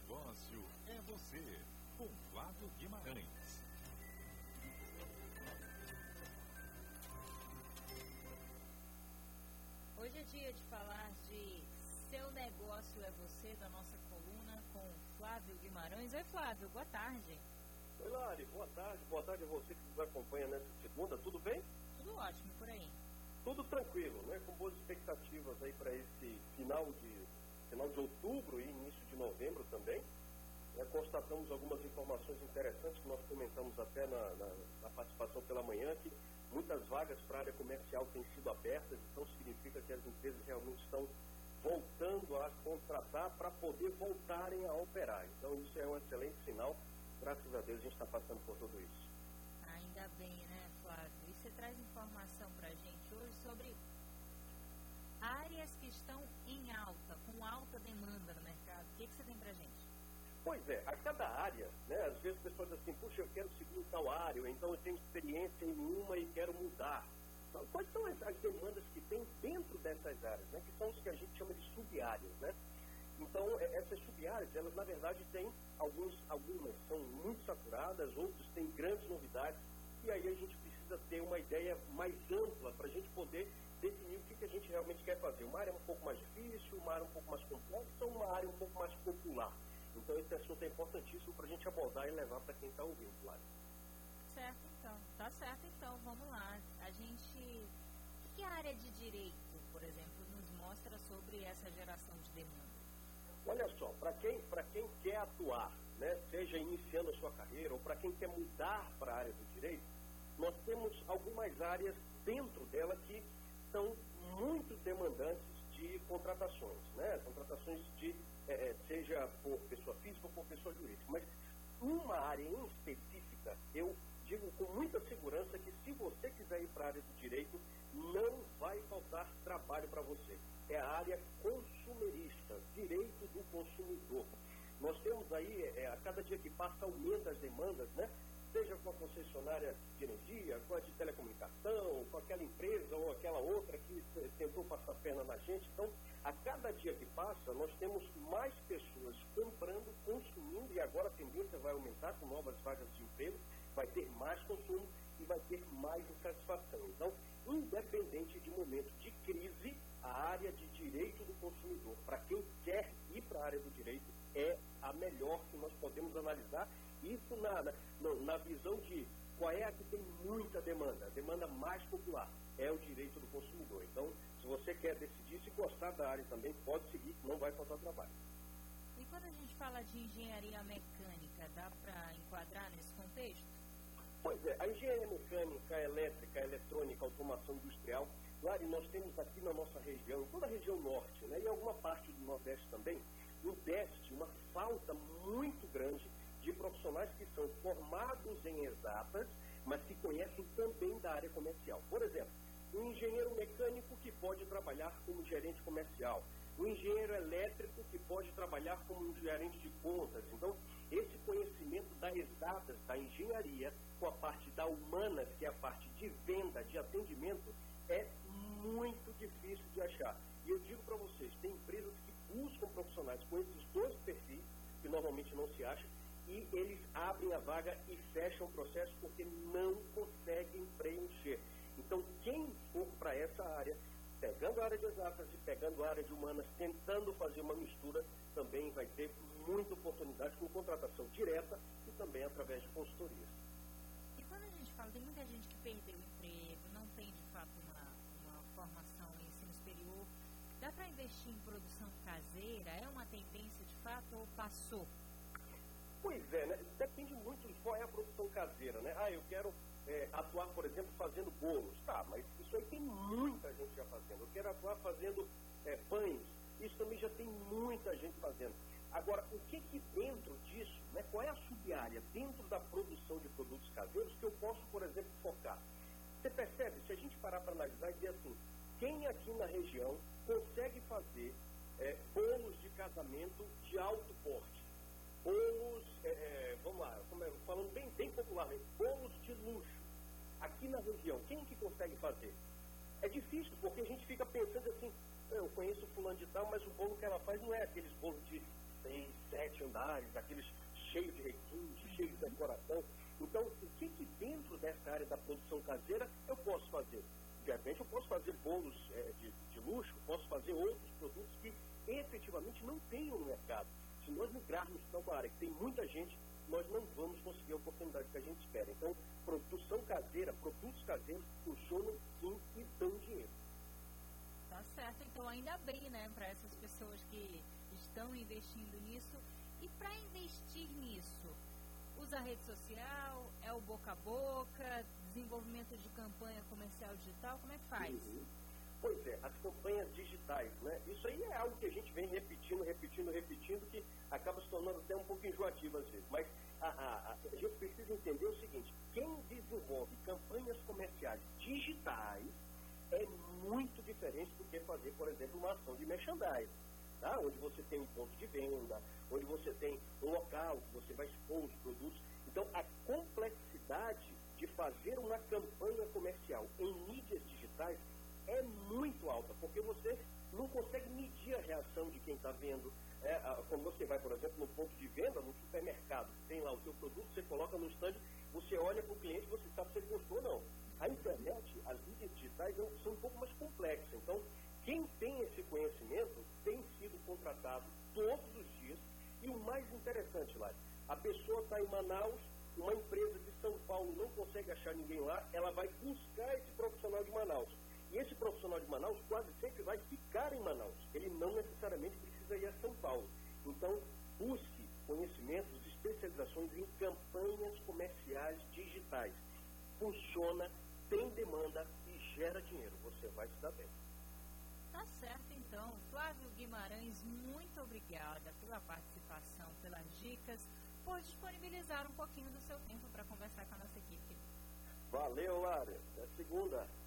negócio é você, com Flávio Guimarães. Hoje é dia de falar de Seu Negócio é Você, da nossa coluna com Flávio Guimarães. Oi, Flávio, boa tarde. Oi, Lari, boa tarde a você que nos acompanha nessa segunda, tudo bem? Tudo ótimo por aí. Tudo tranquilo, né? Com boas expectativas aí para esse final de outubro e início de novembro também. Constatamos algumas informações interessantes que nós comentamos até na participação pela manhã, que muitas vagas para a área comercial têm sido abertas, então significa que as empresas realmente estão voltando a contratar para poder voltarem a operar. Então isso é um excelente sinal. Graças a Deus a gente está passando por tudo isso. Ainda bem, né, Flávio? E você traz informação para a gente hoje sobre áreas que estão em alta, com alta demanda no mercado. O que você tem para a gente? Pois é, a cada área, né, às vezes as pessoas dizem assim, puxa, eu quero seguir tal área, ou então eu tenho experiência em uma e quero mudar. Então, quais são as demandas que tem dentro dessas áreas, né, que são os que a gente chama de sub-áreas, né? Então, essas sub-áreas, elas na verdade têm algumas são muito saturadas, outras têm grandes novidades, e aí a gente precisa ter uma ideia mais ampla para a gente poder definir o que a gente realmente quer fazer. Uma área um pouco mais difícil, uma área um pouco mais complexa, ou uma área um pouco mais popular. Então, esse assunto é importantíssimo para a gente abordar e levar para quem está ouvindo, claro. Certo, então. Tá certo, então. Vamos lá. A gente... O que a área de direito, por exemplo, nos mostra sobre essa geração de demanda? Olha só, para quem quer atuar, né, seja iniciando a sua carreira ou para quem quer mudar para a área do direito, nós temos algumas áreas dentro dela que são muito demandantes de contratações, né? Contratações seja por pessoa física ou por pessoa jurídica. Mas uma área em específica, eu digo com muita segurança que se você quiser ir para a área do direito, não vai faltar trabalho para você. É a área consumerista, direito do consumidor. Nós temos aí, a cada dia que passa, aumenta as demandas, né? Seja com a concessionária de energia, com a de telecomunicação, com aquela empresa ou aquela outra que tentou passar a perna na gente. Então, a cada dia que passa, nós temos mais pessoas comprando, consumindo, e agora a tendência vai aumentar com novas vagas de emprego, vai ter mais consumo e vai ter mais insatisfação. Então, independente de momento de crise, a área de direito do consumidor, para quem quer ir para a área do direito, é a melhor que nós podemos analisar. Isso na visão de qual é a que tem muita demanda, a demanda mais popular é o direito do consumidor. Então, se você quer decidir, se gostar da área também, pode seguir, não vai faltar trabalho. E quando a gente fala de engenharia mecânica, dá para enquadrar nesse contexto? Pois é, a engenharia mecânica, elétrica, eletrônica, automação industrial, Lari, nós temos aqui na nossa região, toda a região norte, né, e alguma parte do nordeste também, um déficit, uma falta muito grande de profissionais que são formados em exatas, mas que conhecem também da área comercial. Por exemplo, um engenheiro mecânico que pode trabalhar como gerente comercial, um engenheiro elétrico que pode trabalhar como gerente de contas. Então, esse conhecimento das exatas, da engenharia, com a parte da humanas, que é a parte de venda, de atendimento, é muito difícil de achar. E eu digo para vocês, tem empresas que buscam profissionais com esses dois perfis, que normalmente não se acham, e eles abrem a vaga e fecham o processo porque não conseguem preencher. Então, quem for para essa área, pegando a área de exatas e pegando a área de humanas, tentando fazer uma mistura, também vai ter muita oportunidade com contratação direta e também através de consultorias. E quando a gente fala, tem muita gente que perdeu o emprego, não tem de fato uma formação em ensino superior, dá para investir em produção caseira? É uma tendência de fato ou passou? Pois é, né? Depende muito de qual é a produção caseira, né? Eu quero atuar, por exemplo, fazendo bolos. Tá, mas isso aí tem muita gente já fazendo. Eu quero atuar fazendo pães. Isso também já tem muita gente fazendo. Agora, o que dentro disso, né? Qual é a sub-área dentro da produção de produtos caseiros que eu posso, por exemplo, focar? Você percebe? Se a gente parar para analisar e dizer assim, quem aqui na região consegue fazer bolos de casamento de alto porte? Bolos, vamos lá, falando bem popularmente, bolos de luxo. Aqui na região, quem que consegue fazer? É difícil, porque a gente fica pensando assim, eu conheço fulano de tal, mas o bolo que ela faz não é aqueles bolos de 6, 7 andares. calendários, aqueles cheios de requinte, cheios de decoração. Então, o que dentro dessa área da produção caseira eu posso fazer? De repente eu posso fazer bolos de luxo, posso fazer outros produtos que efetivamente não tenham no mercado. Se nós migrarmos para uma área que tem muita gente, nós não vamos conseguir a oportunidade que a gente espera. Então, produção caseira, produtos caseiros funcionam sim e dão dinheiro. Tá certo, então ainda abrir, né, para essas pessoas que estão investindo nisso. E para investir nisso, usa a rede social, é o boca a boca, desenvolvimento de campanha comercial digital, como é que faz? Uhum. Pois é, as campanhas digitais, né? Isso aí é algo que a gente vem repetindo, que acaba se tornando até um pouco enjoativo às vezes. Mas a gente precisa entender o seguinte: quem desenvolve campanhas comerciais digitais é muito diferente do que fazer, por exemplo, uma ação de merchandising, tá? Onde você tem um ponto de venda, onde você tem um local que você vai expor os produtos. Então, a complexidade de fazer uma campanha comercial em mídias digitais é muito alta, porque você não consegue medir a reação de quem está vendo. Quando você vai, por exemplo, no ponto de venda, no supermercado, tem lá o seu produto, você coloca no stand, você olha para o cliente, você sabe se ele gostou ou não. A internet, as mídias digitais são um pouco mais complexas. Então, quem tem esse conhecimento tem sido contratado todos os dias. E o mais interessante, lá, a pessoa está em Manaus, uma empresa de São Paulo não consegue achar ninguém lá, ela vai buscar esse profissional de Manaus. E esse profissional de Manaus quase sempre vai ficar em Manaus. Ele não necessariamente precisa ir a São Paulo. Então, busque conhecimentos, especializações em campanhas comerciais digitais. Funciona, tem demanda e gera dinheiro. Você vai se dar bem. Tá certo, então. Flávio Guimarães, muito obrigada pela participação, pelas dicas, por disponibilizar um pouquinho do seu tempo para conversar com a nossa equipe. Valeu, Lara. Até segunda.